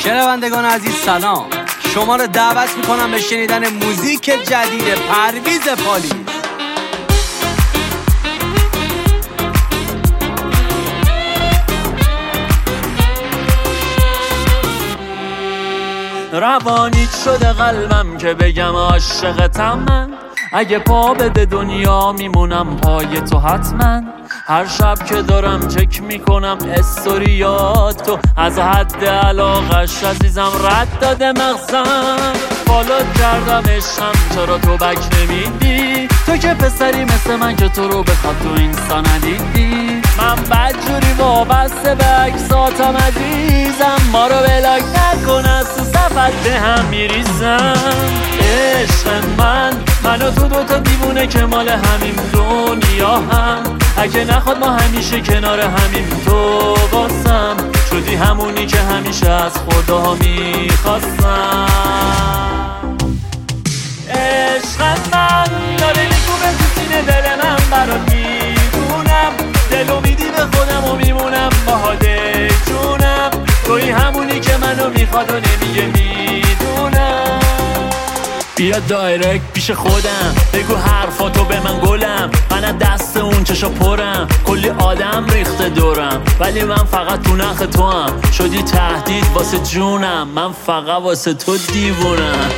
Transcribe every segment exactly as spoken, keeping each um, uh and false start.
شنوندگان عزیز سلام، شما رو دعوت میکنم به شنیدن موزیک جدید پرویز پالی. روانیت شده قلبم که بگم عاشقتم من. اگه پا بده دنیا میمونم پای تو حتما. هر شب که دارم چک میکنم استوریات تو، از حد علاقش عزیزم رد داده مغزم. فالوت کردم عشقم چرا تو بک نمیدی؟ تو که پسری مثل من که تو رو بخواد تو اینستا ندیدی. من بدجوری وابسته به عکساتم عزیزم، ما رو بلاک نکن از تو صفت به هم میریزم. عشق من منو تو دوتا دیوونه که مال همین دنیا هم، اگه نخواد ما همیشه کنار همین تو واسم. شدی همونی که همیشه از خدا میخواستم. عشق من داره میکوبه تو سینه دل من، برات میدونم دلو میدی به خودم و میمونم باهاده جونم. توی همونی که منو میخواد و نمیگه میدونم. بیا دایرکت پیش خودم بگو حرفاتو به من گلم. من از دست اون چشا پرم، کلی آدم ریخته دورم، ولی من فقط تو نخ تو هم. شدی تهدید واسه جونم، من فقط واسه تو دیوونم.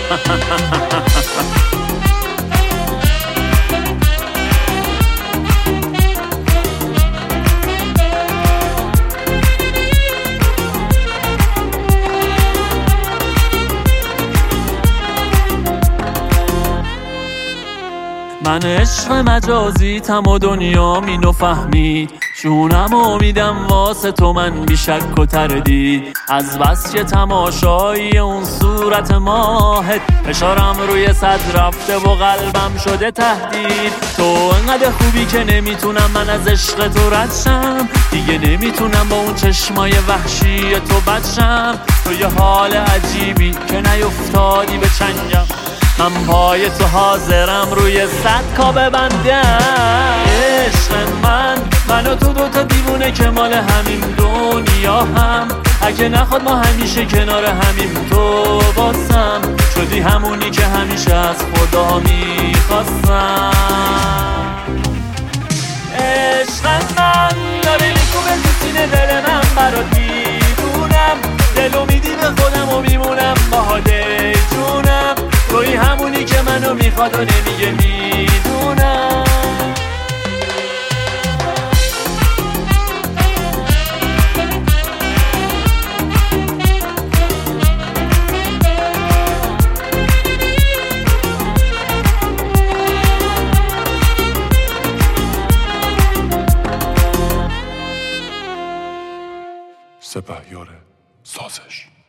من عشق مجازیتم و دنیا مینو فهمید. جونم امیدم واسه تو من بی شک و تردید. از بس که تماشایی اون صورت ماهت، فشارم روی صد رفته و قلبم شده تهدید. تو انقدر خوبی که نمیتونم من از عشق تو رد شم. دیگه نمیتونم با اون چشمای وحشی تو بچم. تو یه حال عجیبی که نیفتادی به چنگم. من پای تو حاضرم روی صد کا ببندم. عشق من منو تو دوتا دیوونه که مال همین دنیا هم، اگه نخواد ما همیشه کنار همین تو واسم. شدی همونی که همیشه از خدا میخواستم. عشق من داره میکوبه تو سینه دل من، برات میدونم دلو میدی به خودم و میمونم باهاده جونم. توی همونی که منو میخواد و نمیگه میدونم. سپهیار سازش.